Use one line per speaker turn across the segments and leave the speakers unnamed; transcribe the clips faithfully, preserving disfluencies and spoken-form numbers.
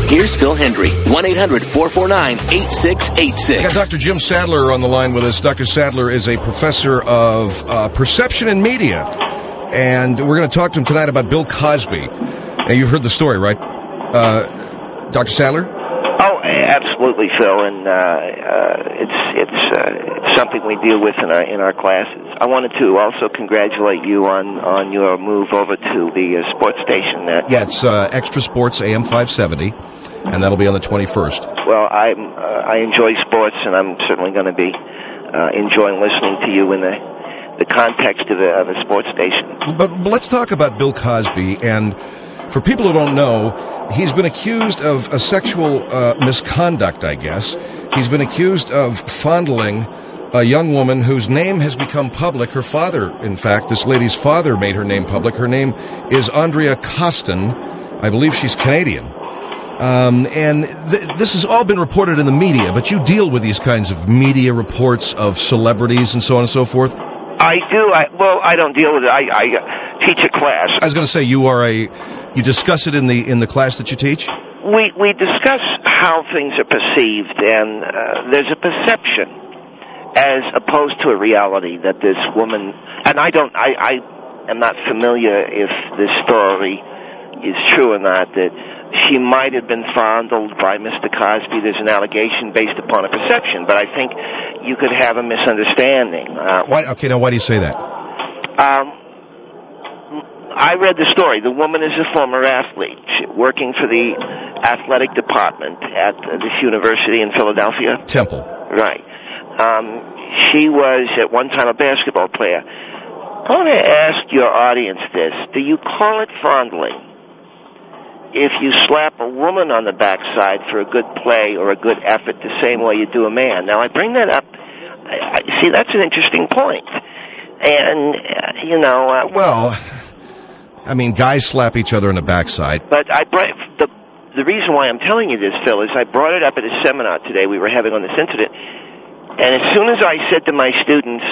Here's Phil Hendry, one eight hundred four four nine eight six eight six.
We got Doctor Jim Sadler on the line with us. Doctor Sadler is a professor of uh, perception and media, and we're going to talk to him tonight about Bill Cosby. Now, you've heard the story, right, uh, Doctor Sadler?
Oh, absolutely, Phil, and uh, uh, it's it's, uh, it's something we deal with in our in our classes. I wanted to also congratulate you on, on your move over to the uh, sports station. There.
Yeah, it's uh, Extra Sports A M five seventy, and that'll be on the twenty-first.
Well, I'm uh, I enjoy sports, and I'm certainly going to be uh, enjoying listening to you in the the context of a, of a sports station.
But, but let's talk about Bill Cosby. And for people who don't know, he's been accused of a sexual uh, misconduct, I guess. He's been accused of fondling a young woman whose name has become public. Her father, in fact, this lady's father made her name public. Her name is Andrea Costin. I believe she's Canadian. Um, and th- this has all been reported in the media, but you deal with these kinds of media reports of celebrities and so on and so forth?
I do. I, well, I don't deal with it. I, I uh, teach a class.
I was going to say, you are a... You discuss it in the in the class that you teach?
We we discuss how things are perceived, and uh, there's a perception as opposed to a reality that this woman, and I don't, I, I am not familiar if this story is true or not, that she might have been fondled by Mister Cosby. There's an allegation based upon a perception, but I think you could have a misunderstanding. Uh,
why, okay, now why do you say that?
Um. I read the story. The woman is a former athlete working for the athletic department at this university in Philadelphia.
Temple.
Right. Um, she was at one time a basketball player. I want to ask your audience this. Do you call it fondling if you slap a woman on the backside for a good play or a good effort the same way you do a man? Now, I bring that up. I, I, see, that's an interesting point. And, uh, you know... Uh,
well... I mean, guys slap each other in the backside.
But I brought, the the reason why I'm telling you this, Phil, is I brought it up at a seminar today we were having on this incident, and as soon as I said to my students,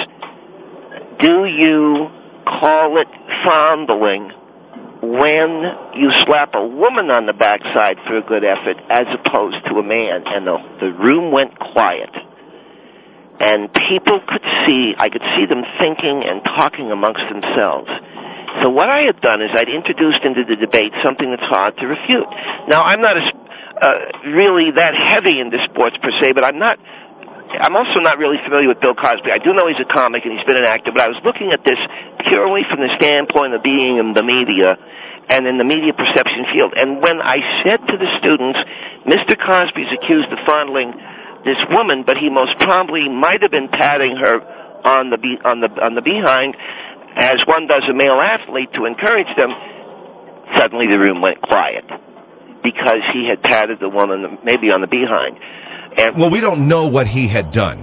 do you call it fondling when you slap a woman on the backside for a good effort as opposed to a man? And the, the room went quiet. And people could see, I could see them thinking and talking amongst themselves. So what I had done is I'd introduced into the debate something that's hard to refute. Now, I'm not a, uh, really that heavy into sports per se, but I'm not, I'm also not really familiar with Bill Cosby. I do know he's a comic and he's been an actor, but I was looking at this purely from the standpoint of being in the media and in the media perception field. And when I said to the students, Mister Cosby's accused of fondling this woman, but he most probably might have been patting her on the be- on the on the behind, as one does a male athlete to encourage them, suddenly the room went quiet because he had patted the woman maybe on the behind. And
well, we don't know what he had done.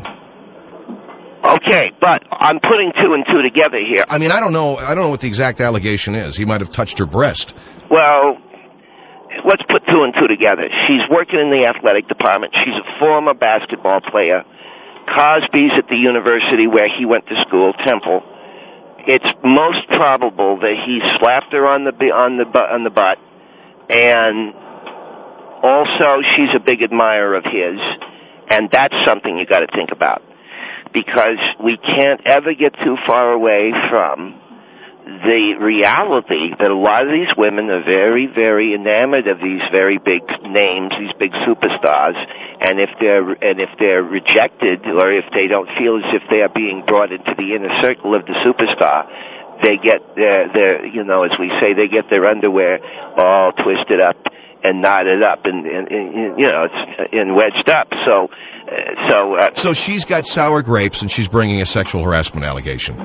Okay, but I'm putting two and two together here.
I mean, I don't know. I don't know what the exact allegation is. He might have touched her breast.
Well, let's put two and two together. She's working in the athletic department. She's a former basketball player. Cosby's at the university where he went to school, Temple. It's most probable that he slapped her on the on the on the butt, and also she's a big admirer of his, and that's something you got to think about, because we can't ever get too far away from the reality that a lot of these women are very, very enamored of these very big names, these big superstars, and if they're and if they're rejected, or if they don't feel as if they are being brought into the inner circle of the superstar, they get their, their you know, as we say, they get their underwear all twisted up and knotted up, and, and, and you know, it's and wedged up. So, uh, so, uh,
so she's got sour grapes, and she's bringing a sexual harassment allegation.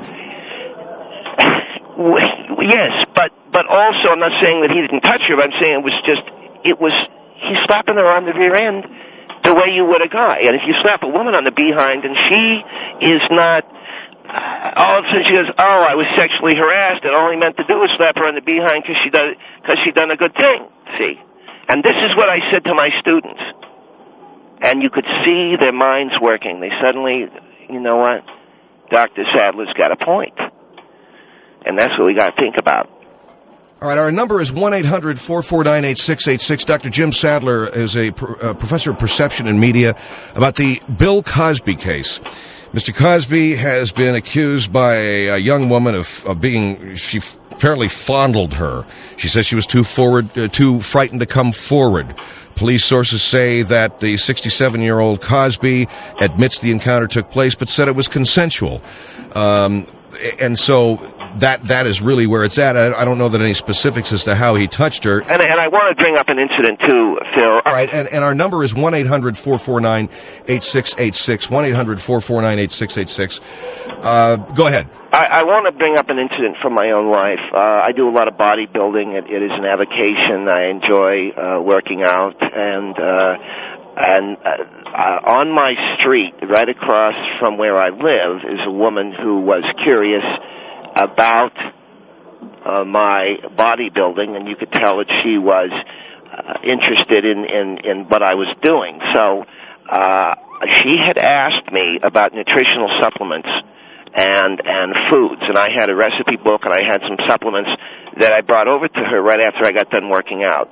Yes, but but also I'm not saying that he didn't touch her. But I'm saying it was just it was he's slapping her on the rear end the way you would a guy. And if you slap a woman on the behind and she is not, uh, all of a sudden she goes, "Oh, I was sexually harassed," and all he meant to do was slap her on the behind because she done because she done a good thing. See, and this is what I said to my students, and you could see their minds working. They suddenly, you know what, Doctor Sadler's got a point. And that's what we got to think about.
All right, our number is one eight hundred four four nine eight six eight six. Doctor Jim Sadler is a pr- uh, professor of perception and media about the Bill Cosby case. Mister Cosby has been accused by a, a young woman of, of being, she f- apparently fondled her. She says she was too forward, uh, too frightened to come forward. Police sources say that the sixty-seven-year-old Cosby admits the encounter took place, but said it was consensual. Um, and so that that is really where it's at. I, I don't know that any specifics as to how he touched her.
And, and I want to bring up an incident, too, Phil.
All right, and, and our number is one eight hundred four four nine eight six eight six, one eight hundred four four nine eight six eight six. Uh, go ahead.
I, I want to bring up an incident from my own life. Uh, I do a lot of bodybuilding. It, it is an avocation. I enjoy uh, working out. And uh, and uh, uh, on my street, right across from where I live, is a woman who was curious about uh, my bodybuilding, and you could tell that she was uh, interested in, in, in what I was doing. So uh, she had asked me about nutritional supplements and and foods, and I had a recipe book, and I had some supplements that I brought over to her right after I got done working out.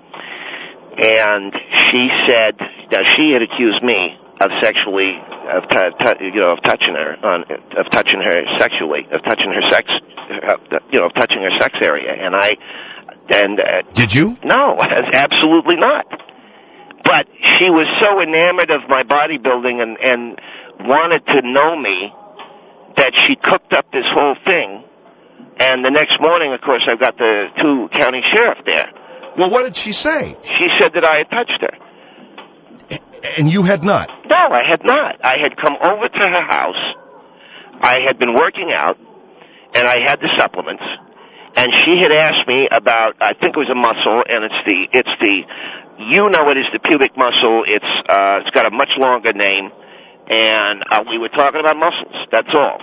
And she said, now she had accused me of sexually, of t- t- you know, of touching her, on, of touching her sexually, of touching her sex, uh, you know, of touching her sex area, and I, and uh,
did you?
No, absolutely not. But she was so enamored of my bodybuilding and and wanted to know me that she cooked up this whole thing. And the next morning, of course, I've got the two county sheriff there.
Well, what did she say?
She said that I had touched her.
And you had not?
No, I had not. I had come over to her house. I had been working out, and I had the supplements. And she had asked me about, I think it was a muscle, and it's the, it's the, you know it is the pubic muscle. It's, uh, it's got a much longer name. And uh, we were talking about muscles. That's all.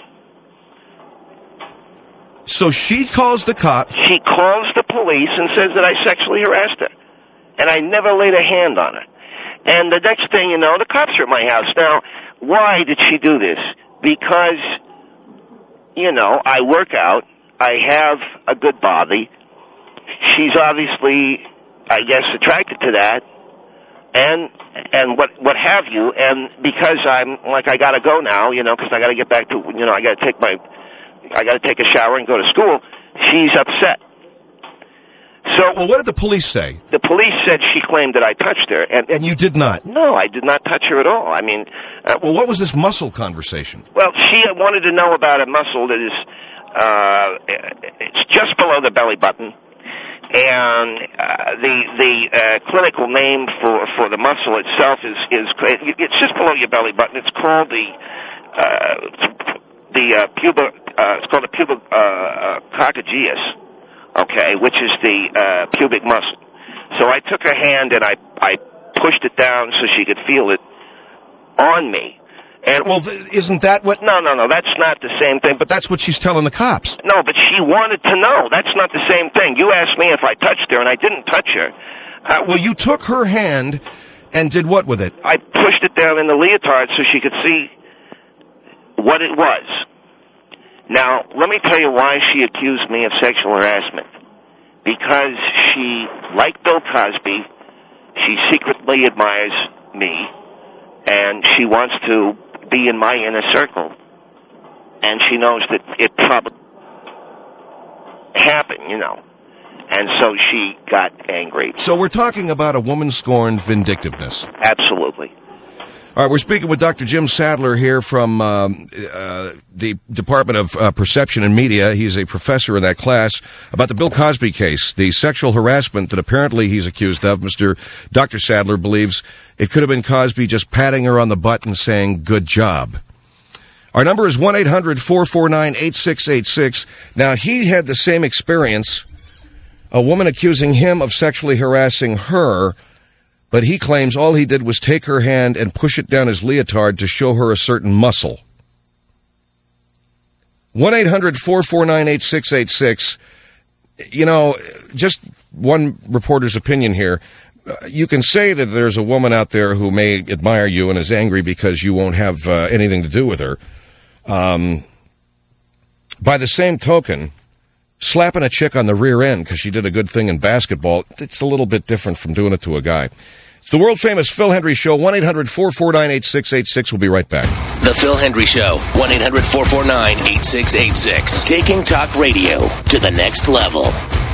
So she calls the cops.
She calls the police and says that I sexually harassed her. And I never laid a hand on her. And the next thing you know, the cops are at my house. Now, why did she do this? Because, you know, I work out. I have a good body. She's obviously, I guess, attracted to that. And and what what have you. And because I'm, like, I got to go now, you know, because I got to get back to, you know, I got to take my, I got to take a shower and go to school. She's upset. So,
well, what did the police say?
The police said she claimed that I touched her, and
and you did not.
No, I did not touch her at all. I mean, uh,
well, what was this muscle conversation?
Well, she wanted to know about a muscle that is, uh, it's just below the belly button, and uh, the the uh, clinical name for for the muscle itself is is it's just below your belly button. It's called the uh, the uh, puba. Uh, it's called the puba uh, coccygeus. Okay, which is the uh, pubic muscle. So I took her hand and I I pushed it down so she could feel it on me. And
well, th- isn't that what?
No, no, no. That's not the same thing.
But that's what she's telling the cops.
No, but she wanted to know. That's not the same thing. You asked me if I touched her, and I didn't touch her.
Uh, well, you took her hand and did what with it?
I pushed it down in the leotard so she could see what it was. Now, let me tell you why she accused me of sexual harassment. Because she, like Bill Cosby, she secretly admires me, and she wants to be in my inner circle. And she knows that it probably happened, you know. And so she got angry.
So we're talking about a woman-scorned vindictiveness.
Absolutely.
All right, we're speaking with Doctor Jim Sadler here from um, uh, the Department of uh, Perception and Media. He's a professor in that class about the Bill Cosby case, the sexual harassment that apparently he's accused of. Mister Doctor Sadler believes it could have been Cosby just patting her on the butt and saying, good job. Our number is one eight hundred four four nine eight six eight six. Now, he had the same experience, a woman accusing him of sexually harassing her, but he claims all he did was take her hand and push it down his leotard to show her a certain muscle. one eight hundred four four nine eight six eight six. You know, just one reporter's opinion here. Uh, you can say that there's a woman out there who may admire you and is angry because you won't have uh, anything to do with her. Um, by the same token, slapping a chick on the rear end because she did a good thing in basketball, it's a little bit different from doing it to a guy. It's the world-famous Phil Hendry Show. one eight hundred four four nine eight six eight six. We'll be right back.
The Phil Hendry Show. one eight hundred four four nine eight six eight six. Taking talk radio to the next level.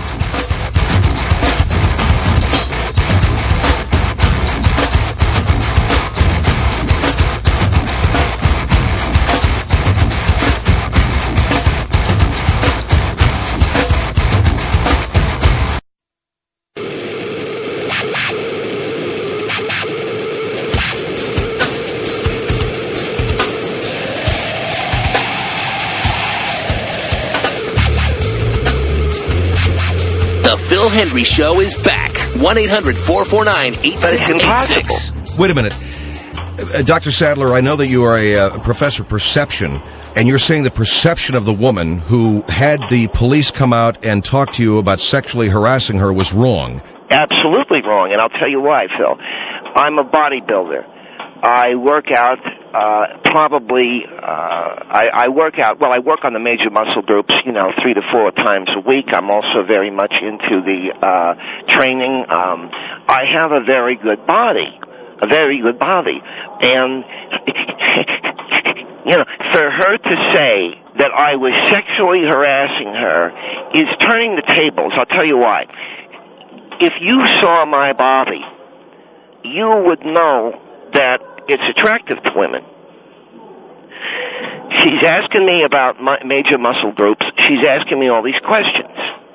The Phil Hendry Show is back. one eight hundred four four nine eight six eight six.
Wait a minute. Uh, Doctor Sadler, I know that you are a uh, professor of perception, and you're saying the perception of the woman who had the police come out and talk to you about sexually harassing her was wrong.
Absolutely wrong, and I'll tell you why, Phil. I'm a bodybuilder. I work out uh, probably, uh, I, I work out, well, I work on the major muscle groups, you know, three to four times a week. I'm also very much into the uh, training. Um, I have a very good body, a very good body. And, you know, for her to say that I was sexually harassing her is turning the tables. I'll tell you why. If you saw my body, you would know that it's attractive to women. She's asking me about my major muscle groups. She's asking me all these questions.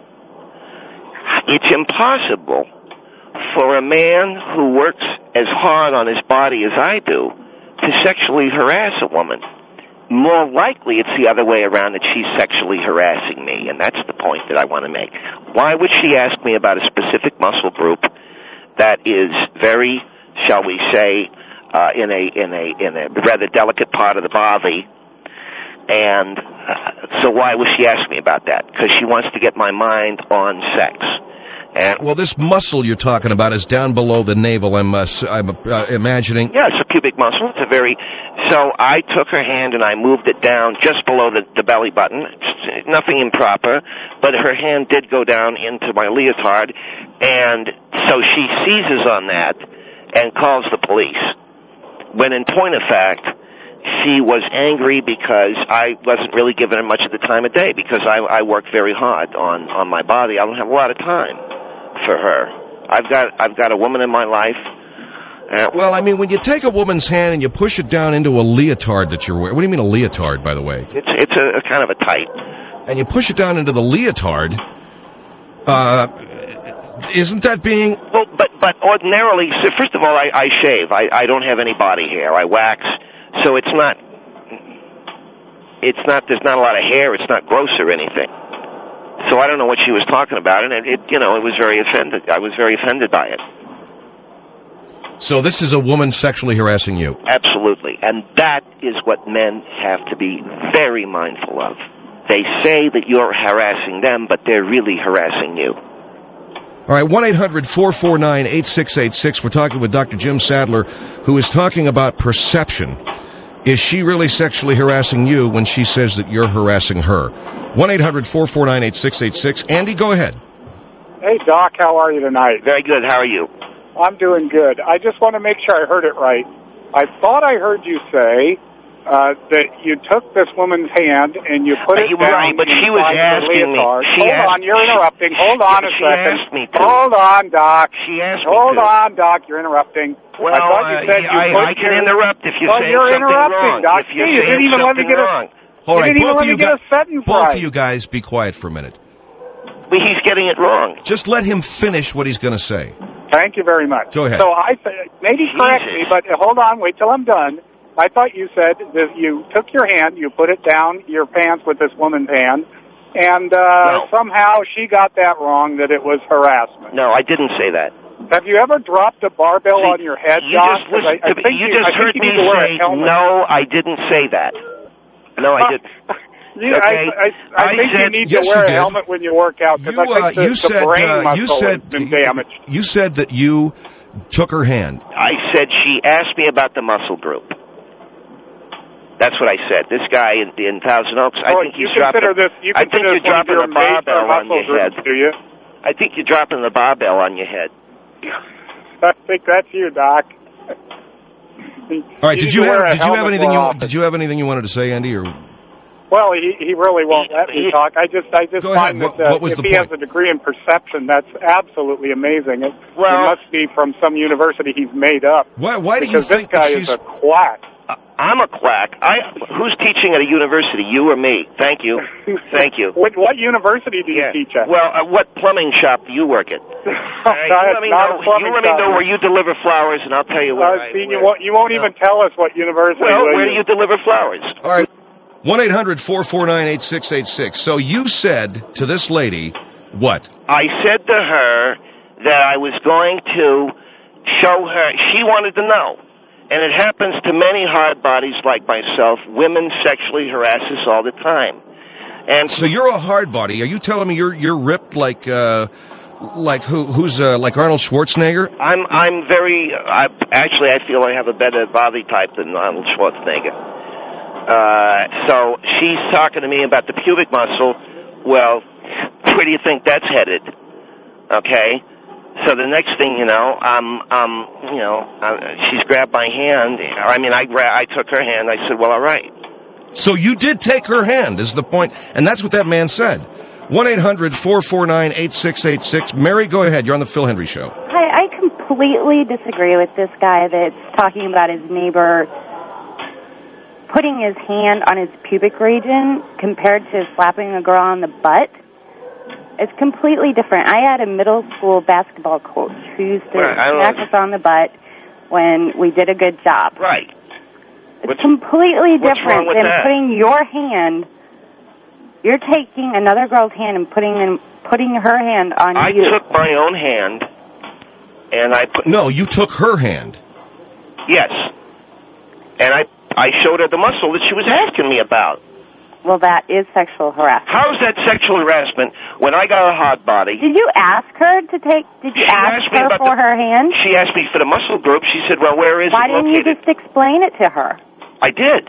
It's impossible for a man who works as hard on his body as I do to sexually harass a woman. More likely it's the other way around, that she's sexually harassing me, and that's the point that I want to make. Why would she ask me about a specific muscle group that is very, shall we say, uh, in a in a in a rather delicate part of the body? And uh, so why was she asking me about that? Because she wants to get my mind on sex. And
well, this muscle you're talking about is down below the navel. I'm uh, I'm uh, imagining.
Yeah, it's a pubic muscle. It's a very. So I took her hand and I moved it down just below the, the belly button. It's nothing improper, but her hand did go down into my leotard, and so she seizes on that and calls the police. When in point of fact, she was angry because I wasn't really giving her much of the time of day, because I, I work very hard on, on my body. I don't have a lot of time for her. I've got I've got a woman in my life. Uh,
well, I mean, when you take a woman's hand and you push it down into a leotard that you're wearing, what do you mean a leotard, by the way?
It's it's a, a kind of a tight.
And you push it down into the leotard. Uh, isn't that being?
Well, but but ordinarily, so first of all, I, I shave. I, I don't have any body hair. I wax, so it's not. It's not. There's not a lot of hair. It's not gross or anything. So I don't know what she was talking about, and it, it you know, it was very offended. I was very offended by it.
So this is a woman sexually harassing you? Absolutely.
And that is what men have to be very mindful of. They say that you're harassing them, but they're really harassing you.
All right, one eight hundred four four nine eight six eight six. We're talking with Doctor Jim Sadler, who is talking about perception. Is she really sexually harassing you when she says that you're harassing her? one eight hundred four four nine eight six eight six. Andy, go ahead.
Hey, Doc, how are you tonight?
Very good. How are you?
I'm doing good. I just want to make sure I heard it right. I thought I heard you say uh, that you took this woman's hand and you put it
you
down
right, but she was asking me. She
Hold
asked,
on, you're interrupting. Hold on a
she
second.
Asked me to.
Hold on, Doc.
She asked
Hold
me to.
on, Doc. You're interrupting.
Well,
I thought you said
uh,
you
I,
put
I can
your...
interrupt if you
well,
say
you're
something
interrupting,
wrong.
Doc.
If you're
you didn't even let me get
wrong.
a.
All
you
right,
didn't even
both
let
of you
me get
guys,
a sentence
both
right.
of you guys, be quiet for a minute.
But he's getting it wrong.
Just let him finish what he's going to say.
Thank you very much.
Go ahead.
So I th- maybe correct
Jesus.
me, but hold on, wait till I'm done. I thought you said that you took your hand, you put it down your pants with this woman's hand, and uh,
no.
somehow she got that wrong, that it was harassment.
No, I didn't say that.
Have you ever dropped a barbell
See,
on your head,
you
Doc?
just listened
I, I
to
think
me. You
you,
just
I
heard
think
me
you need to wear a
say,
helmet.
no, I didn't say that. No, I didn't.
You,
okay.
I, I, I,
I
think
said,
you need
yes,
to wear
you
a
did.
helmet when you work out, because
You,
I think
uh,
the,
you
the
said,
brain
uh,
muscle
you said,
has been damaged.
You said that you took her hand.
I said she asked me about the muscle group. That's what I said. This guy in, in Thousand Oaks, I
Well,
think
you
he's dropping.
consider this, you
I think
consider
you're
this one of
dropping
your
the barbell
major
on your
muscle
head.
groups, do you?
I think you're dropping the barbell on your head.
I think that's you, Doc.
All right, did you have did you have anything you
you?
did you have anything you wanted to say, Andy? Or
Well, he he really won't let me talk. I just I just
Go ahead.
find
What-
that uh,
what was
if
the
he
point?
has a degree in perception, that's absolutely amazing. It,
Well-
it must be from some university he's made up.
why why do you
Because this
think that
guy
she's
is a quack.
I'm a quack. I who's teaching at a university? You or me? Thank you. Thank you.
What, what university do you
Yeah.
teach at?
Well, uh, what plumbing shop do you work at? Uh, you let me
not a
know.
plumbing
You let me
shop.
know where you deliver flowers, and I'll tell you where
Uh,
I.
see, you
where-
won't, you won't even tell us what university.
Well,
will
where do you deliver flowers?
All right. one eight hundred four four nine eight six eight six. So you said to this lady, what?
I said to her that I was going to show her. She wanted to know. And it happens to many hard bodies like myself. Women sexually harass us all the time. And
So you're a hard body. Are you telling me you're you're ripped like uh like who who's uh, like Arnold Schwarzenegger?
I'm I'm very I, actually I feel I have a better body type than Arnold Schwarzenegger. Uh, so she's talking to me about the pubic muscle. Well, where do you think that's headed? Okay. So the next thing you know, um, um, you know, uh, she's grabbed my hand. I mean, I gra- I took her hand. I said, "Well, all right."
So you did take her hand, is the point, and that's what that man said. one eight hundred four four nine eight six eight six. Mary, go ahead. You're on the Phil Hendry Show.
Hi, I completely disagree with this guy that's talking about his neighbor putting his hand on his pubic region compared to slapping a girl on the butt. It's completely different. I had a middle school basketball coach who used to
Right, I don't-
smack us on the butt when we did a good job.
Right.
It's
What's-
completely
what's
different
wrong with
than
that?
putting your hand. You're taking another girl's hand and putting in, putting her hand on
I
you.
took my own hand, and I put
No, you took her hand.
yes, and I I showed her the muscle that she was asking me about.
Well, that is sexual harassment.
How is that sexual harassment when I got a hard body?
Did you ask her to take? Did you
She
ask
asked me
her
about
for
the-
her hand?
She asked me for the muscle group. She said, "Well, where is
Why
it
didn't you
located?"
just explain it to her?
I did.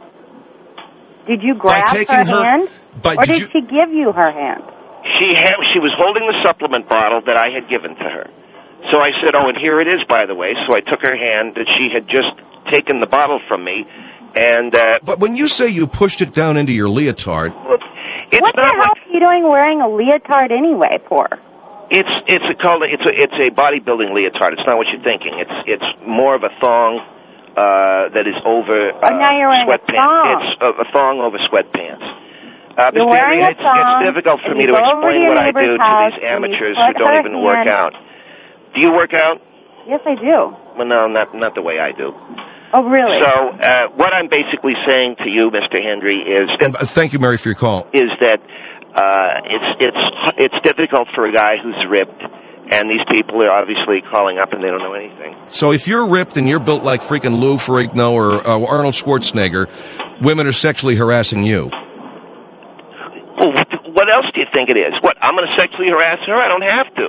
Did you grab
taking
her,
her-
hand,
by-
or
did
did
you-
she give you her hand?
She had, she was holding the supplement bottle that I had given to her. So I said, "Oh, and here it is, by the way." So I took her hand that she had just taken the bottle from me, and uh,
But when you say you pushed it down into your leotard,
look, it's
What the
not
hell
like
are you doing wearing a leotard anyway for?
it's it's a called it's a it's a bodybuilding leotard. It's not what you're thinking. It's it's more of a thong uh, that is over uh,
Oh, now you're wearing a
sweatpants.
thong.
It's a, a thong over sweatpants. Uh,
You're
Mister
wearing
Henry,
a
it's,
thong,
it's difficult for
and
me
you
to
go over to
explain
your
what I do
neighbor's
to
house,
these
and you
amateurs
put
who don't
her
even work
hand-
out. Do you work out?
Yes, I do.
Well, no, not not the way I do.
Oh, really?
So uh, what I'm basically saying to you, Mister Hendry, is
and uh, thank you, Mary, for your call.
is that uh, it's it's it's difficult for a guy who's ripped, and these people are obviously calling up and they don't know anything.
So if you're ripped and you're built like freaking Lou Ferrigno or uh, Arnold Schwarzenegger, women are sexually harassing you.
Well, what, what else do you think it is? What, I'm going to sexually harass her? I don't have to.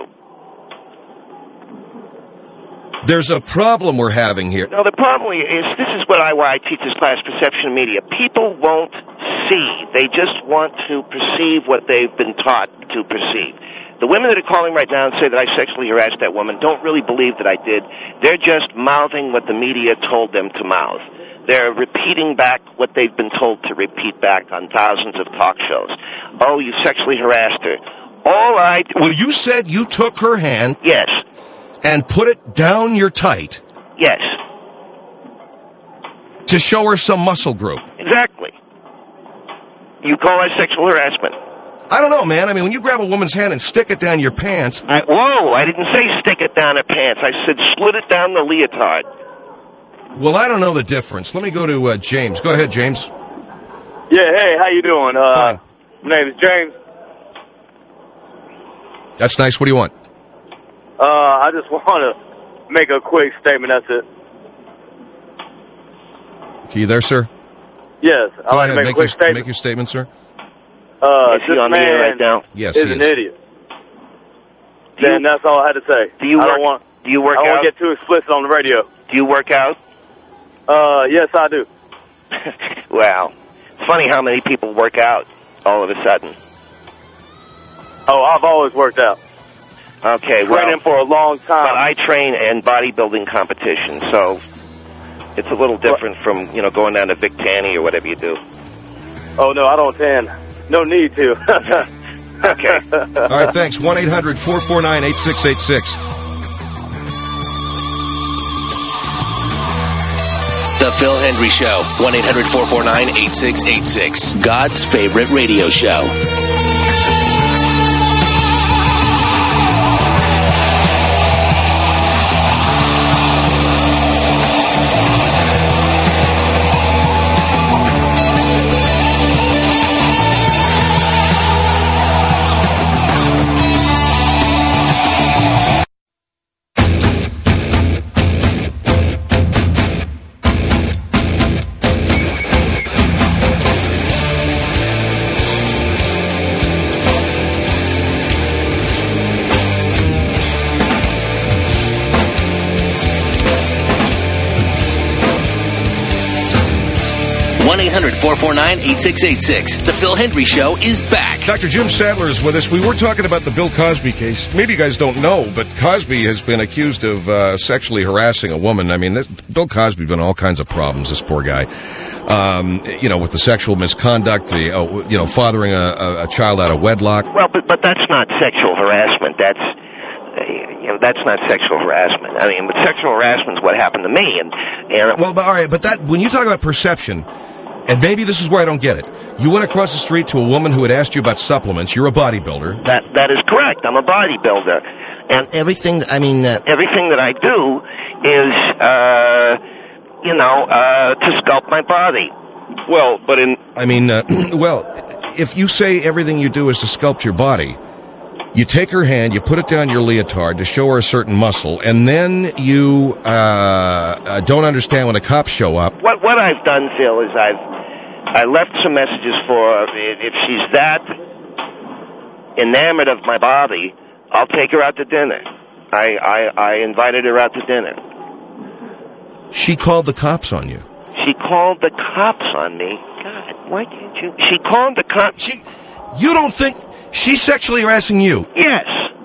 There's a problem we're having here.
No, the problem is, this is what I, why I teach this class, perception media. People won't see. They just want to perceive what they've been taught to perceive. The women that are calling right now and say that I sexually harassed that woman don't really believe that I did. They're just mouthing what the media told them to mouth. They're repeating back what they've been told to repeat back on thousands of talk shows. Oh, you sexually harassed her. All I...
Well, you said you took her hand
Yes.
and put it down your tight
Yes.
to show her some muscle group.
Exactly. You call that sexual harassment.
I don't know, man. I mean, when you grab a woman's hand and stick it down your pants,
I, whoa, I didn't say stick it down her pants. I said slit it down the leotard.
well, I don't know the difference. Let me go to uh, James. Go ahead, James.
Yeah, hey, how you doing? Uh,
Fine.
my name is James.
That's nice. What do you want?
Uh, I just want to make a quick statement. That's it.
Are you there, sir?
Yes, I'd
Go
like to
ahead.
make,
Make,
a quick
your,
statement.
make your statement, sir.
uh,
Is he
this
on the
man
air right now?
Yes,
is
he
an
is.
idiot.
Do you-
Then that's all I had to say.
Do you
I
work,
don't want.
do you work
I don't
out?
want to get too explicit on the radio.
Do you work out?
Uh, yes, I do.
Well, it's funny how many people work out all of a sudden.
Oh, I've always worked out.
Okay, well,
Training for a long time.
But I train in bodybuilding competition, so it's a little different from, you know, going down to Vic Tanny or whatever you do.
Oh, no, I don't tan. No need to.
Okay.
All right, thanks. one eight hundred four four nine eight six eight six.
The Phil Hendry Show. one eight hundred four four nine eight six eight six. God's favorite radio show. one eight hundred four four nine eight six eight six. The Phil Hendry Show is back.
Doctor Jim Sadler is with us. We were talking about the Bill Cosby case. Maybe you guys don't know, but Cosby has been accused of uh, sexually harassing a woman. I mean, this, Bill Cosby's been in all kinds of problems, this poor guy. Um, you know, with the sexual misconduct, the uh, you know, fathering a, a, a child out of wedlock.
Well, but but that's not sexual harassment. That's uh, you know, that's not sexual harassment. I mean, but sexual harassment is what happened to me. And and
well, but, all right, but that when you talk about perception. And maybe this is where I don't get it. You went across the street to a woman who had asked you about supplements. You're a bodybuilder.
That that is correct. I'm a bodybuilder, and
everything. I mean, uh,
everything that I do is, uh, you know, uh, to sculpt my body. Well, but in
I mean, uh, well, if you say everything you do is to sculpt your body, you take her hand, you put it down your leotard to show her a certain muscle, and then you uh, uh, don't understand when the cops show up.
What what I've done, Phil, is I've I left some messages for her. If she's that enamored of my body, I'll take her out to dinner. I, I, I invited her out to dinner.
She called the cops on you.
She called the cops on me. God, why can't you? She called the cops.
She, you don't think she's sexually harassing you?
Yes.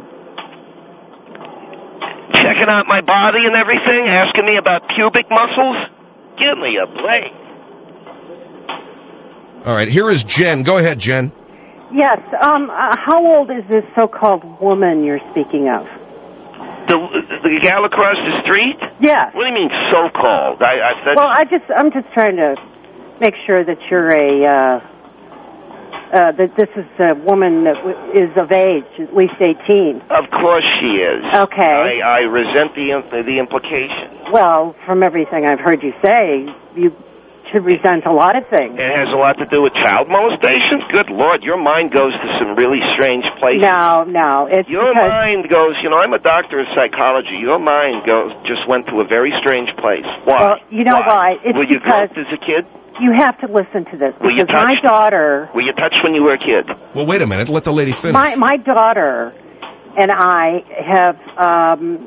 Checking out my body and everything, asking me about pubic muscles. Give me a break.
All right, here is Jen. Go ahead, Jen.
Yes. Um, uh, how old is this so-called woman you're speaking of?
The the gal across the street?
Yes.
What do you mean so-called? I, I said.
Well, I just I'm just trying to make sure that you're a uh, uh, that this is a woman that w- is of age, at least eighteen.
Of course she is.
Okay.
I, I resent the the implication.
Well, from everything I've heard you say, you should resent a lot of things.
It has a lot to do with child molestation? Good Lord, your mind goes to some really strange places.
No, no. It's
your
because...
mind goes, you know, I'm a doctor of psychology. Your mind goes just went to a very strange place. Why?
Well, you know why?
why?
It's
Were you
because
groped as a kid?
You have to listen to this.
Were you
Because my
touched?
daughter...
Were you touched when you were a kid?
Well, wait a minute. Let the lady finish.
My, my daughter and I have um,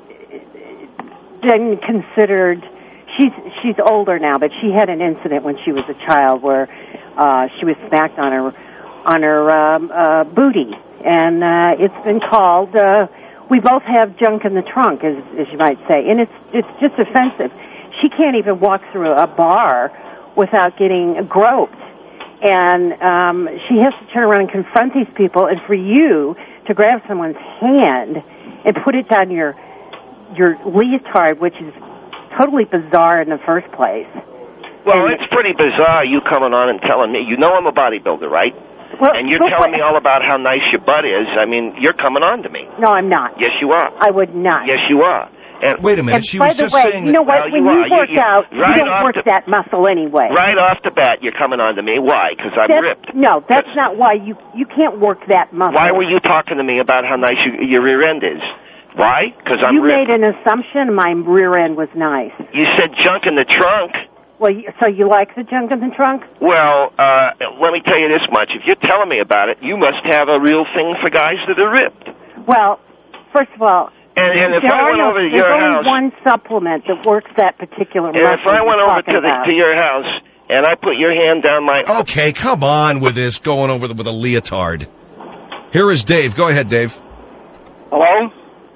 been considered... She's she's older now, but she had an incident when she was a child where uh, she was smacked on her on her um, uh, booty, and uh, it's been called. Uh, we both have junk in the trunk, as as you might say, and it's it's just offensive. She can't even walk through a bar without getting groped, and um, she has to turn around and confront these people. And for you to grab someone's hand and put it down your your leotard, which is totally bizarre in the first place.
Well,
and
it's pretty bizarre you coming on and telling me. You know I'm a bodybuilder, right?
Well,
and you're
look
telling
what,
me all about how nice your butt is. I mean, you're coming on to me.
No, I'm not.
Yes, you are.
I would not.
Yes, you are. And
Wait a minute.
And
she
by
was
the
just
way,
saying
you know
that,
what?
Well,
when
you
you,
are. You-
work
you-
out,
right
you don't
off
work
the-
that muscle anyway.
Right off the bat, you're coming on to me. Why? Because I'm
That's-
ripped.
No, that's, not why. You you can't work that muscle.
Why were you talking to me about how nice you, your rear end is? Why? Because I'm
You
ripped.
made an assumption my rear end was nice.
You said junk in the trunk.
Well, you, so you like the junk in the trunk?
Well, uh, let me tell you this much. If you're telling me about it, you must have a real thing for guys that are ripped.
Well, first of all,
And, and if
there
I
are
went
no,
over to
there's
your
only
house,
one supplement that works that particular
and
muscle
if I went
you're
over
talking
to the
about.
to your house and I put your hand down my...
Okay, come on with this, going over the, with a leotard. Here is Dave. Go ahead, Dave.
Hello?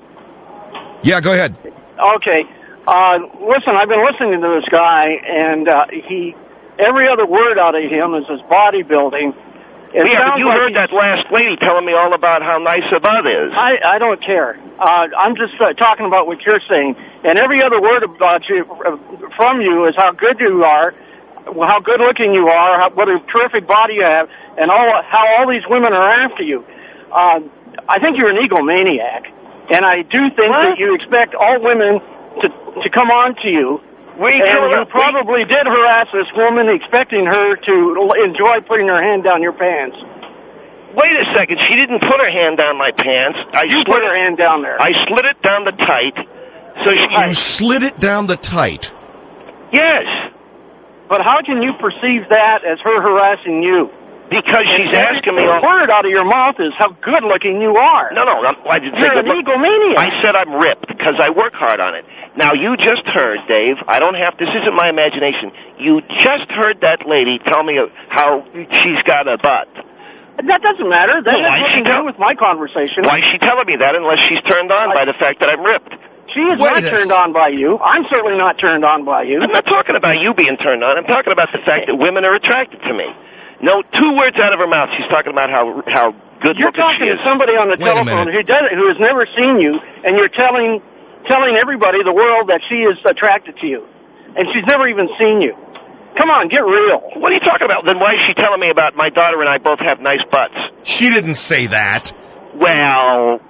Yeah, go ahead.
Okay. Uh, listen, I've been listening to this guy, and uh, he, every other word out of him is his bodybuilding. It
yeah, but you
like
heard that last lady telling me all about how nice a butt is.
I, I don't care. Uh, I'm just uh, talking about what you're saying. And every other word about you, uh, from you is how good you are, how good looking you are, how, what a terrific body you have, and all how all these women are after you. Uh, I think you're an egomaniac. And I do think what? that you expect all women to, to come on to you. We and you probably did harass this woman, expecting her to enjoy putting her hand down your pants.
Wait a second. She didn't put her hand down my pants. I
you
slid
put
it,
her hand down there.
I slid it down the tight. So she,
you slid it down the tight?
Yes.
But how can you perceive that as her harassing you?
Because she's
and
asking me...
The word out of your mouth is how good-looking you are.
No, no, I didn't
You're
say
an egomaniac.
I said I'm ripped because I work hard on it. Now, you just heard, Dave, I don't have... This isn't my imagination. You just heard that lady tell me how she's got a butt.
That doesn't matter. That
well,
has nothing to do with my conversation.
Why is she telling me that unless she's turned on I, by the fact that I'm ripped?
She is Wait not turned on by you. I'm certainly not turned on by you.
I'm not talking about you being turned on. I'm talking about the fact that women are attracted to me. No, two words out of her mouth. She's talking about how how good
You're
looking she
is. You're talking to somebody on the
Wait
telephone who does who has never seen you, and you're telling telling everybody, the world, that she is attracted to you, and she's never even seen you. Come on, get real.
What are you talking about? Then why is she telling me about my daughter and I both have nice butts?
She didn't say that.
Well,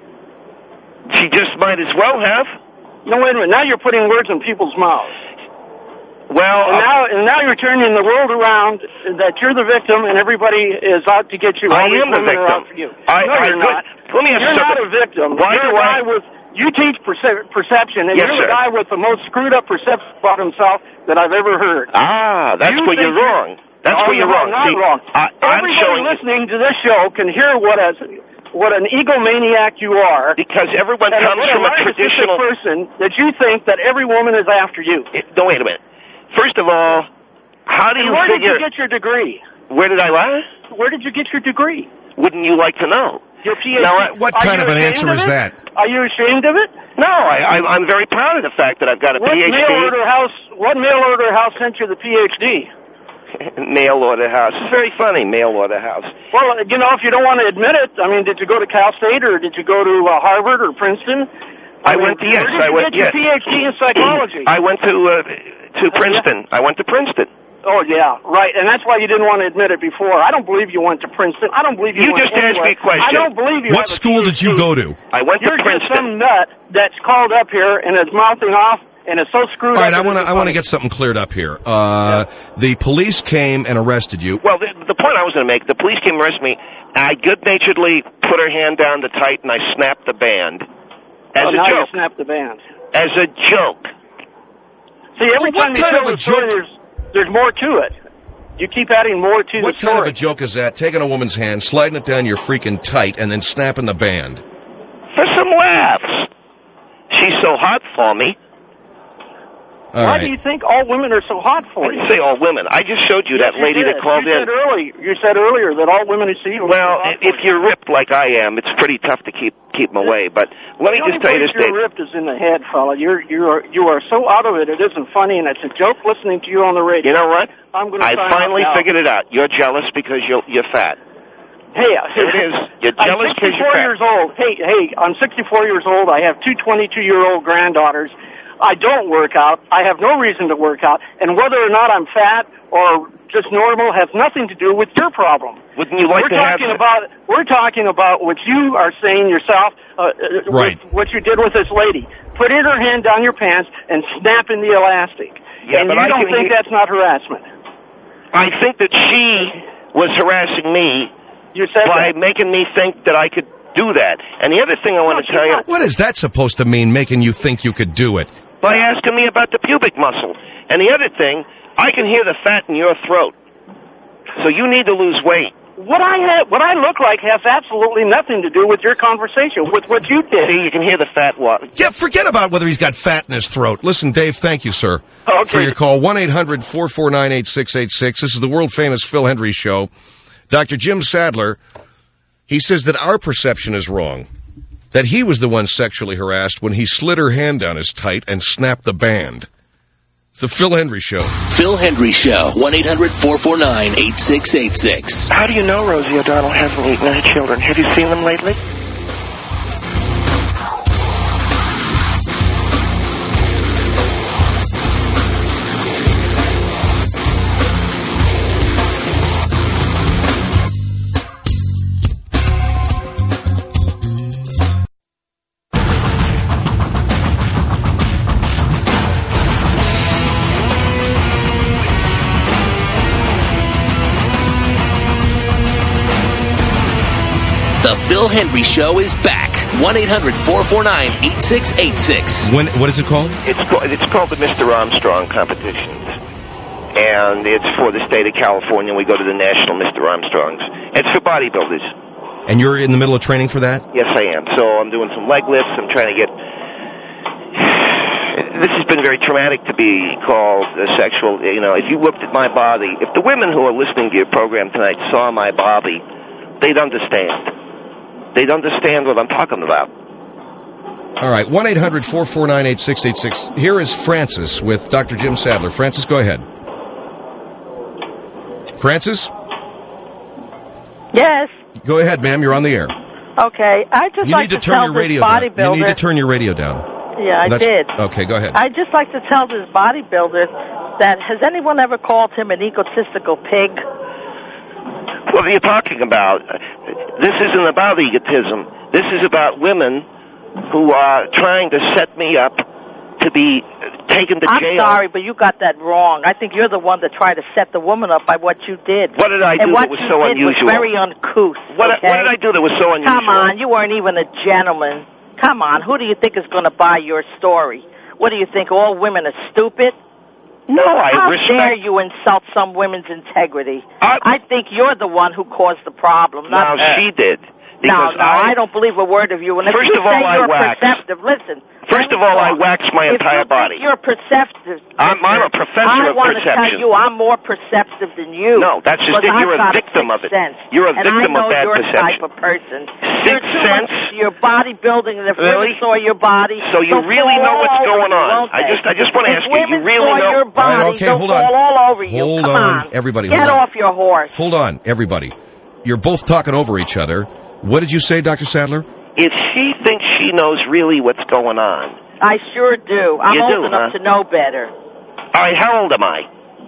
she just might as well have.
No, wait a minute. Now you're putting words in people's mouths.
Well,
and now, and now you're turning the world around that you're the victim and everybody is out to get you.
I am the victim.
You.
I,
no,
I,
you're not.
Let me ask
you're
you
not a victim.
Why
you're
do
a guy
I...
with. You teach perce- perception, and
yes,
you're the
sir.
guy with the most screwed up perception about himself that I've ever heard.
Ah, that's
you
where you're wrong. That's
oh,
where you're wrong.
Not
See,
wrong.
I, I'm
Everybody
showing
listening to this show can hear what a what an egomaniac you are.
Because everyone
and
comes from a traditional
person that you think that every woman is after you.
It, no, wait a minute. First of all, how do
and
you
where
figure?
Where did you get your degree?
Where did I what?
Where did you get your degree?
Wouldn't you like to know?
Your P H D.
Now, what kind of an answer is that?
Are you ashamed of it?
No, I, I, I'm very proud of the fact that I've got a
what
P H D.
Mail order house, what mail order house sent you the P H D?
Mail order house. It's very funny, mail order house.
Well, you know, if you don't want to admit it, I mean, did you go to Cal State or did you go to uh, Harvard or Princeton?
I, I
mean,
went to, yes,
where did
I
you
went,
get your
yes.
P H D in psychology?
I went to, uh, to Princeton. I went to Princeton.
Oh, yeah, right, and that's why you didn't want to admit it before. I don't believe you went to Princeton. I don't believe you,
you
went
just asked
anywhere.
me a question.
I don't believe you
What
have
school
a
did you go to?
I went
You're
to Princeton.
You're just some nut that's called up here and is mouthing off and is so screwed
All right,
up.
I want to I want to get something cleared up here. Uh, yeah. The police came and arrested you.
Well, the, the point I was going to make, the police came and arrested me. I good-naturedly put her hand down the tight and I snapped the band. As
oh,
a
now
joke.
You snapped the band.
As a joke.
See, every
well,
time you tell the story, there's, there's more to it. You keep adding more to
what
the story.
What kind of a joke is that? Taking a woman's hand, sliding it down your freaking tight, and then snapping the band.
For some laughs. She's so hot for me.
All
Why
right.
do you think all women are so hot for
I
you?
didn't say all women. I just showed you
yes,
that lady
you
that called
you
in.
Said earlier, you said earlier that all women who see you.
Well,
are
if you're ripped like I am, it's pretty tough to keep keep them away. But let me
the
just tell you this,
Dave.
Dave.
You're ripped is in the head, fella. You're you are you are so out of it. It isn't funny, and it's a joke listening to you on the radio.
You know what?
I'm going to.
I finally figured it out. You're jealous because you're you're fat.
Hey,
it is. You're jealous because you're fat.
I'm sixty-four years old. Hey, hey, I'm sixty-four years old. I have two twenty-two-year-old granddaughters. I don't work out. I have no reason to work out. And whether or not I'm fat or just normal has nothing to do with your problem.
Wouldn't you like
we're
to
talking
have...
about We're talking about what you are saying yourself, uh,
right.
with what you did with this lady. Putting her hand down your pants and snapping the elastic.
Yeah,
and
but
you
I
don't
can...
think that's not harassment?
I think that she was harassing me
you said
by
that.
making me think that I could do that. And the other thing I want
no,
to tell you...
What is that supposed to mean, making you think you could do it?
By asking me about the pubic muscle. And the other thing, I can hear the fat in your throat. So you need to lose weight.
What I have, what I look like has absolutely nothing to do with your conversation, with what you did.
See, you can hear the fat one.
Yeah, forget about whether he's got fat in his throat. Listen, Dave, thank you, sir,
Okay.
for your call. one eight hundred four four nine eight six eight six. This is the world-famous Phil Hendry Show. Doctor Jim Sadler, he says that our perception is wrong, that he was the one sexually harassed when he slid her hand down his tight and snapped the band. It's the Phil Hendry Show.
Phil Hendry Show. one eight hundred four four nine eight six eight six.
How do you know Rosie O'Donnell hasn't eaten her children? Have you seen them lately?
The Phil Hendry Show is back. one eight hundred four four nine eight six eight six.
When, what is it called?
It's called, it's called the Mister Armstrong competitions. And it's for the state of California. We go to the national Mister Armstrongs. It's for bodybuilders.
And you're in the middle of training for that?
Yes, I am. So I'm doing some leg lifts. I'm trying to get... This has been very traumatic to be called a sexual... You know, if you looked at my body... If the women who are listening to your program tonight saw my body, they'd understand. They'd understand what I'm talking about.
All right, one eight hundred four four nine eight six eight six. Here is Francis with Doctor Jim Sadler. Francis, go ahead. Francis?
Yes.
Go ahead, ma'am. You're on the air.
Okay. I just
You
like
need to
to
turn
tell
your
this
radio down. You
bodybuilder.
need to turn your radio down.
Yeah, I
That's-
did.
Okay, go ahead.
I just like to tell this bodybuilder that has anyone ever called him an egotistical pig?
What are you talking about? This isn't about egotism. This is about women who are trying to set me up to be taken to
I'm
jail.
sorry, but you got that wrong. I think you're the one that tried to set the woman up by what you did.
What did I do
and what
that was
you
so
did
unusual?
Was very uncouth.
What,
okay?
what did I do that was so unusual?
Come on, you weren't even a gentleman. Come on, who do you think is going to buy your story? What do you think, all women are stupid?
No, I
How
respect...
dare you insult some women's integrity?
I,
I think you're the one who caused the problem, not
now,
her.
she did.
No,
Because
no, I, I don't believe a word of you. And if
First
you
of all,
say
I
you're
wax.
perceptive, listen.
First
let
of
me
all, I
talk.
wax my
if
entire
you
body.
Think you're perceptive.
I'm, I'm a professor
I
of
want to tell
perception.
you, I'm more perceptive than you.
No, that's just
because
it. You're
I've
a
got
victim of it.
Sense.
You're a
and
victim
I know
of bad
your
perception.
type of person.
Sixth
You're too
sense?
much- You're bodybuilding, and if
Really?
women saw your body,
So you
they'll
really
fall
know
all
what's
over
going
you,
on.
won't
I
they?
just- I just wanna
If
ask you, you
women
really
saw
know-
your body,
All right, okay,
they'll
hold on.
fall all over you.
Hold
Come
on,
on,
everybody,
Get
hold on.
off your horse.
Hold on, everybody. You're both talking over each other. What did you say, Doctor Sadler?
If she thinks she knows really what's going on...
I sure do. I'm
You
old
do,
enough
huh?
to know better.
All right, how old am I?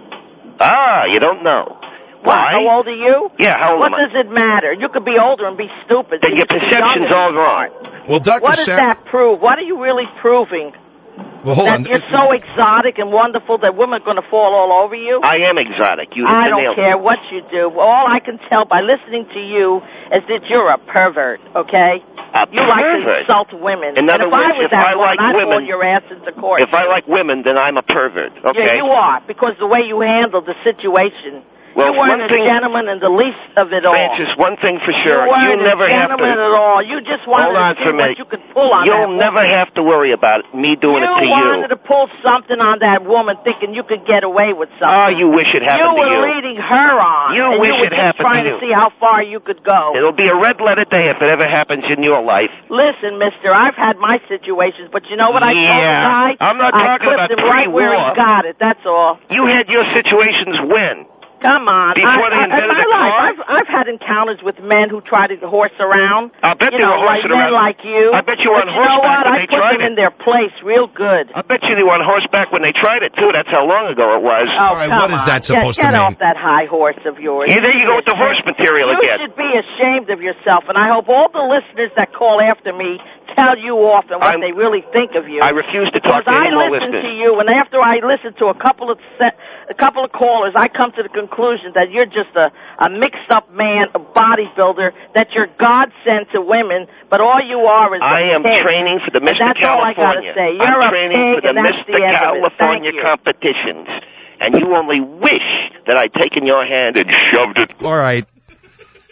Ah, you don't know.
What,
Why?
how old are you?
Yeah, how old
What
am I?
does it matter? You could be older and be stupid.
Then
You
your
could be
perception's
younger
all
and
wrong.
smart.
Well, Doctor
What does
Sadler...
that prove? What are you really proving?
Well, hold
that
on.
you're so exotic and wonderful that women are going to fall all over you?
I am exotic. You hit
I
the nail.
don't care what you do. All I can tell by listening to you is that you're a pervert, okay?
A
You like to
pervert?
insult women.
In
and
other
if I
words,
was
if
that
I
one,
like
I'd
women-
pull your ass into court.
If I like women, then I'm a pervert, okay?
Yeah, you are, because the way you handled the situation.
Well,
you weren't
one
a
thing-
gentleman in the least of it all.
Francis, one thing for sure.
You weren't
You never
a
have to...
gentleman at all. You just wanted
Hold on
to
for
see
a minute.
what you could pull on
You'll
that
never
woman.
have to worry about it, me doing
you
it to you.
wanted to pull something on that woman thinking you could get away with something.
Oh, you wish it happened
you
to
were
you.
leading her on.
You
and
wish
you were
it
just
happened to
trying
you.
to see how far you could go.
It'll be a red letter day if it ever happens in your life.
Listen, mister, I've had my situations, but you know what I told the
Yeah.
guy?
I'm not
I
talking
clipped
about
him right where he
pre-war.
got it, that's all.
You had your situations when?
Come on.
Before
I,
they
I,
invented
in my
the
life,
car?
I've, I've had encounters with men who try to horse around.
I bet
you
they
know,
were
like
horsing
men
around.
like you.
I bet you were
but
on
you know
horseback
what?
when
I
they
put
tried
them
it.
in their place real good.
I bet you they were on horseback when they tried it, too. That's how long ago it was.
Oh,
All right,
come
what is
on.
that supposed
get,
to
get
mean?
off that high horse of yours.
Yeah, there you go with the horse material
you
again.
should be ashamed of yourself, and I hope all the listeners that call after me tell you off and what
I'm-
they really think of you.
I refuse to talk to
Because
any
I
more
listen
listeners.
to you, and after I listen to a couple of set, a couple of callers, I come to the conclusion that you're just a, a mixed-up man, a bodybuilder, that you're God sent to women, but all you are is a
I am
pig.
training for the
And
Mister
that's all I gotta
California.
say. You're
I'm
a
training
pig,
for the
and that's
Mister
the end of it.
California
Thank you.
competitions. And you only wish that I'd taken your hand and shoved it.
All right.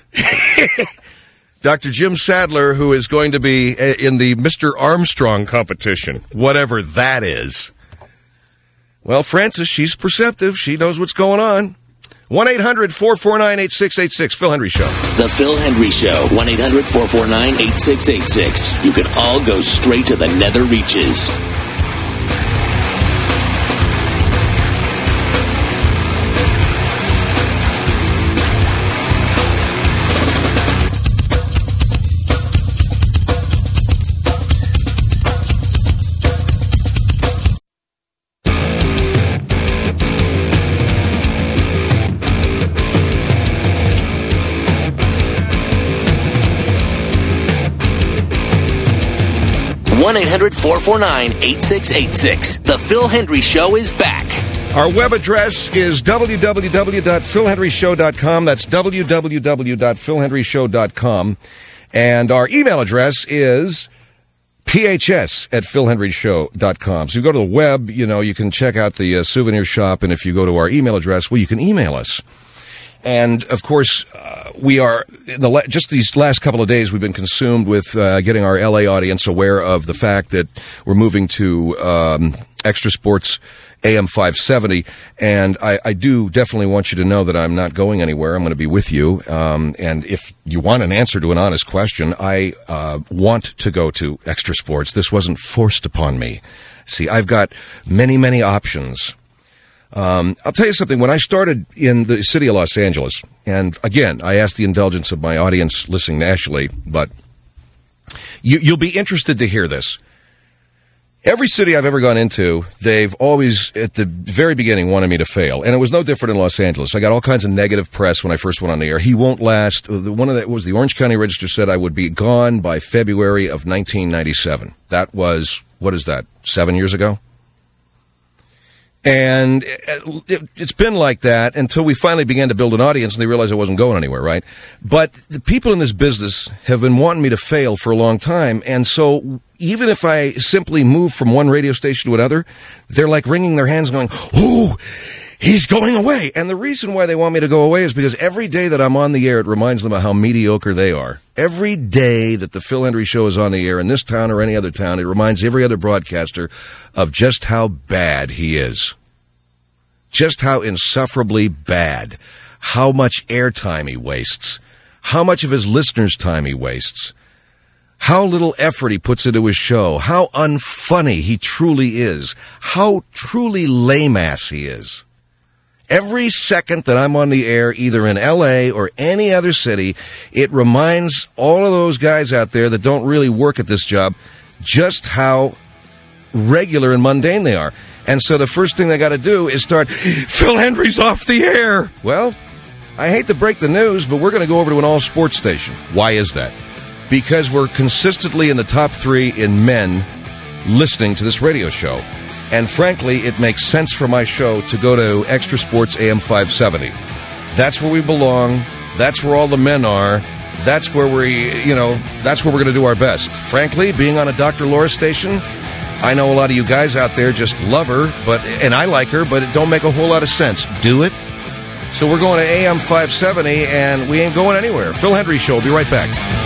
Doctor Jim Sadler, who is going to be in the Mister Armstrong competition, whatever that is. Well, Frances, she's perceptive. She knows what's going on. one eight hundred four four nine eight six eight six, Phil Hendrie Show.
The Phil Hendrie Show, one eight hundred four four nine eight six eight six. You can all go straight to the nether reaches. one eight hundred four four nine eight six eight six. The Phil Hendrie Show is back.
Our web address is w w w dot phil hendrie show dot com. That's w w w dot phil hendrie show dot com. And our email address is p h s at phil hendrie show dot com. So you go to the web, you know, you can check out the uh, souvenir shop. And if you go to our email address, well, you can email us. And, of course, uh, we are, in the la- just these last couple of days, we've been consumed with uh, getting our L A audience aware of the fact that we're moving to um, Extra Sports A M five seventy. And I, I do definitely want you to know that I'm not going anywhere. I'm going to be with you. Um, and if you want an answer to an honest question, I uh, want to go to Extra Sports. This wasn't forced upon me. See, I've got many, many options. Um, I'll tell you something. When I started in the city of Los Angeles, and again, I ask the indulgence of my audience listening nationally, but you, you'll be interested to hear this. Every city I've ever gone into, they've always, at the very beginning, wanted me to fail. And it was no different in Los Angeles. I got all kinds of negative press when I first went on the air. He won't last. One of that was the Orange County Register said I would be gone by February of nineteen ninety-seven. That was, what is that, seven years ago? And it, it's been like that until we finally began to build an audience and they realized I wasn't going anywhere, right? But the people in this business have been wanting me to fail for a long time. And so even if I simply move from one radio station to another, they're like wringing their hands going, ooh, he's going away. And the reason why they want me to go away is because every day that I'm on the air, it reminds them of how mediocre they are. Every day that the Phil Hendrie Show is on the air in this town or any other town, it reminds every other broadcaster of just how bad he is. Just how insufferably bad. How much airtime he wastes. How much of his listeners' time he wastes. How little effort he puts into his show. How unfunny he truly is. How truly lame-ass he is. Every second that I'm on the air, either in L A or any other city, it reminds all of those guys out there that don't really work at this job just how regular and mundane they are. And so the first thing they got to do is start, Phil Hendrie's off the air. Well, I hate to break the news, but we're going to go over to an all-sports station. Why is that? Because we're consistently in the top three in men listening to this radio show. And frankly, it makes sense for my show to go to Extra Sports A M five seventy. That's where we belong. That's where all the men are. That's where we, you know, that's where we're going to do our best. Frankly, being on a Doctor Laura station, I know a lot of you guys out there just love her, but and I like her, but it don't make a whole lot of sense. Do it? So we're going to A M five seventy, and we ain't going anywhere. Phil Hendrie Show will be right back.